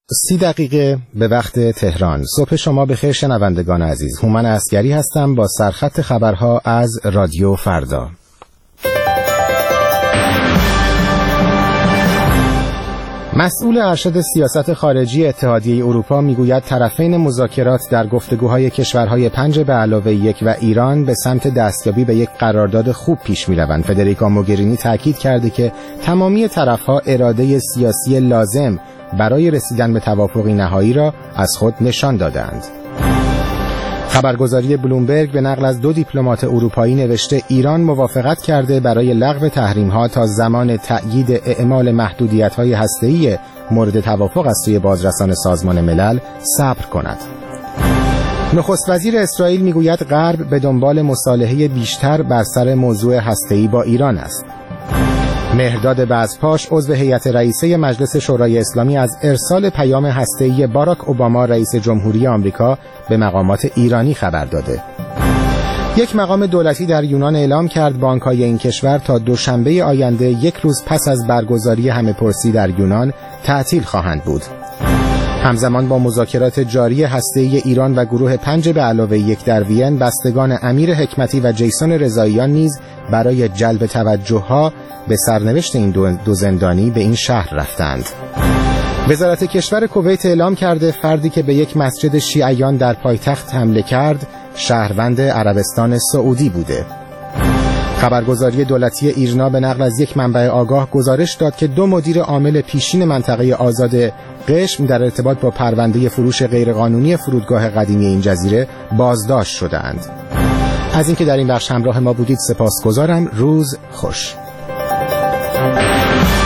30 دقیقه به وقت تهران. صبح شما بخیر شنوندگان عزیز. هومن عسگری هستم با سرخط خبرها از رادیو فردا. مسئول ارشد سیاست خارجی اتحادیه اروپا میگوید طرفین مذاکرات در گفتگوهای کشورهای 5+1 و ایران به سمت دستیابی به یک قرارداد خوب پیش می‌روند. فدریکا موگرینی تاکید کرده که تمامی طرف‌ها اراده سیاسی لازم برای رسیدن به توافقی نهایی را از خود نشان دادند. خبرگزاری بلومبرگ به نقل از 2 دیپلمات اروپایی نوشته ایران موافقت کرده برای لغو تحریم‌ها تا زمان تأیید اعمال محدودیت‌های هسته‌ای مورد توافق از سوی بازرسان سازمان ملل صبر کند. نخست وزیر اسرائیل میگوید غرب به دنبال مصالحه بیشتر بر سر موضوع هسته‌ای با ایران است. مهرداد بزپاش عضو هیئت رئیسه مجلس شورای اسلامی از ارسال پیام هسته‌ای باراک اوباما رئیس جمهوری آمریکا به مقامات ایرانی خبر داده. یک مقام دولتی در یونان اعلام کرد بانک‌های این کشور تا دوشنبه آینده 1 روز پس از برگزاری همه‌پرسی در یونان تعطیل خواهند بود. همزمان با مذاکرات جاری هسته‌ای ایران و گروه 5+1 در وین، بستگان امیر حکمتی و جیسون رضاییان نیز برای جلب توجه‌ها به سرنوشت این دو زندانی به این شهر رفتند. وزارت کشور کویت اعلام کرده فردی که به یک مسجد شیعیان در پایتخت حمله کرد شهروند عربستان سعودی بوده. خبرگزاری دولتی ایرنا به نقل از یک منبع آگاه گزارش داد که 2 مدیر عامل پیشین منطقه آزاد قشم در ارتباط با پرونده فروش غیرقانونی فرودگاه قدیمی این جزیره بازداشت شدند. از اینکه در این بخش همراه ما بودید سپاسگزارم. روز خوش.